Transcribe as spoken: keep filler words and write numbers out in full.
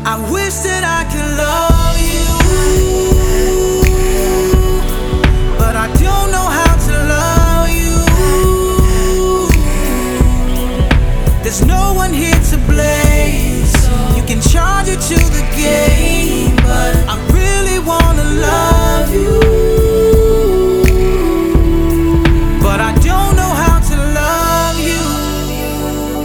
I wish that I could love you, but I don't know how to love you. There's no one here to blame. You can charge it to the game, but I really wanna love you.